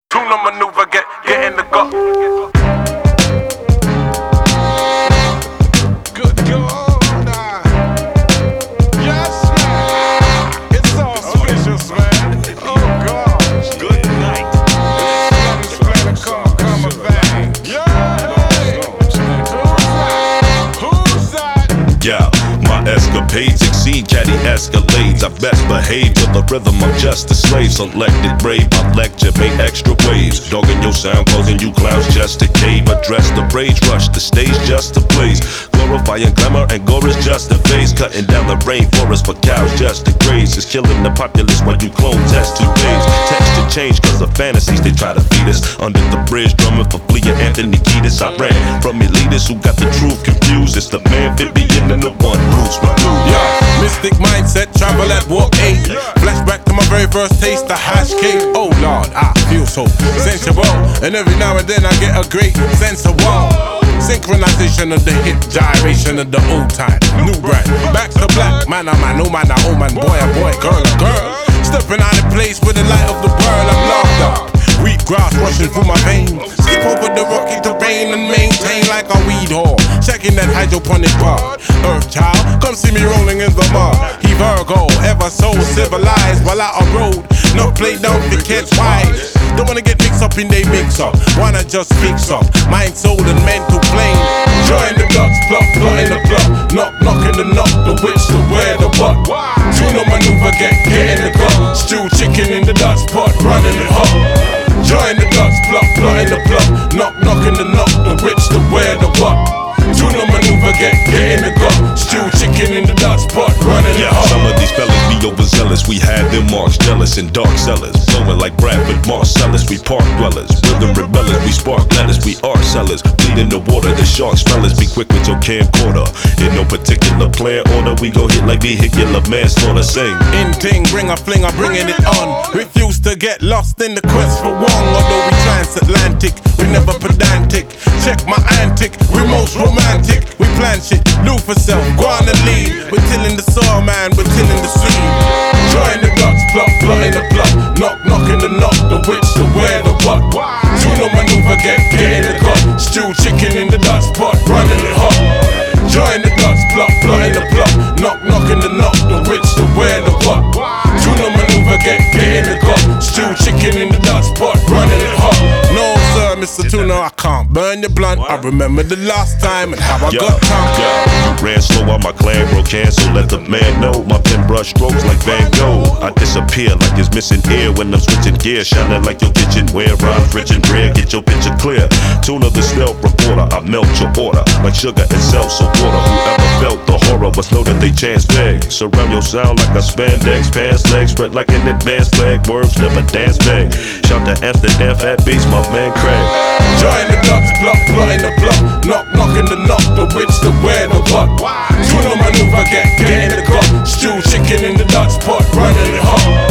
Tuna maneuver, get in the gut. Good God, yes, man. It's auspicious, man. Oh God. Good night. Come back. Yeah. Who's that? Yeah, my escapades exceed caddy escalades. I best behave to the rhythm, I'm just a slave. Selected brave, my lecture made extra waves. Dogging your sound, causing you clowns just to cave. Address the rage, rush the stage just to blaze. Glorifying glamour and gore is just a phase. Cutting down the rainforest for cows just to graze. Is killing the populace while you clone test 2 days. Texture change cause of fantasies they try to feed us. Under the bridge drumming for fleeing Anthony Kiedis. I ran from elitists who got the truth confused. It's the man fit being in the one roots with you. Yeah, mystic mindset, travel at walk 8. Flashback to my very first taste of hash cake. Oh Lord, I feel so sensual. And every now and then I get a great sense of wow. Synchronization of the hip, gyration of the old time. New brand, back to black. Man, oh man, oh man, oh man, boy, oh boy, girl, oh girl. Stepping out of place with the light of the world, I'm locked up. Wheat grass rushing through my veins. Skip over the rocky terrain and maintain like a weed whore. Checking that hydroponic bar. Earth child, come see me rolling in the mud. He Virgo, ever so civilized while out on road. No play down to catch wise. Don't wanna get mixed up in they mix up. Wanna just fix up mind, soul, and mental plane. Join the ducks, plug in the plug. Knock in the knock, the witch, the where, the what. Tuna maneuver, get in the club. Stew chicken in the Dutch pot, running it hot. Join the ducks, plug in the plug. Knock in the knock, the witch, the where, the what. Tuna maneuver, get in the gut. Stew chicken in the Dutch pot, running it hot. Some of these fellas be overzealous. We had them marks jealous and dark sellers. Flowing like Bradford Marcellus. We park dwellers, rhythm rebellers. We spark letters, we art sellers. Bleed in the water, the sharks fellas. Be quick with your camcorder. In no particular plan order, we go hit like vehicular manslaughter. Sing. In ting, bring a fling, I'm bringing it on. Refuse to get lost in the quest for one. Although we transatlantic, we never pedantic. Check my antic, we most romantic. We plan shit, do for self, go on and lead. We're tilling the soil, man, we're tilling the seed. Join the ducks, plug in the plug. Knock in the knock, the witch, the where, the what. Tuna maneuver, get in the gut. Stew chicken in the Dutch pot, running it hot. Join the ducks, plug in the plug. Knock in the knock, the witch, the where, the what. Tuna maneuver, get in the gut. Stew chicken in the Dutch pot, running it hot. No sir, Mr. Tuna, I can't burn your blunt. I remember the last time and how I got pumped. You ran slow on my clan, bro, cancel, let the man know. My pen brush strokes like Van Gogh. I disappear like it's missing air when I'm switching gear. Shining like your kitchenware, rhymes rich and rare, get your picture clear. Tuna the stealth reporter, I melt your order like sugar and seltzer water. Whoever felt the horror must know that they chance bag. Surround your sound like a spandex, pants legs spread like an advanced flag. Words never dance bag. Shout to Amsterdam, fat beats, my man Craig. Join the ducks, plug in the plug. Knock in the knock, the witch, the where, the what. Tuna maneuver, get in the gut. Stew chicken in the Dutch pot, running it hot.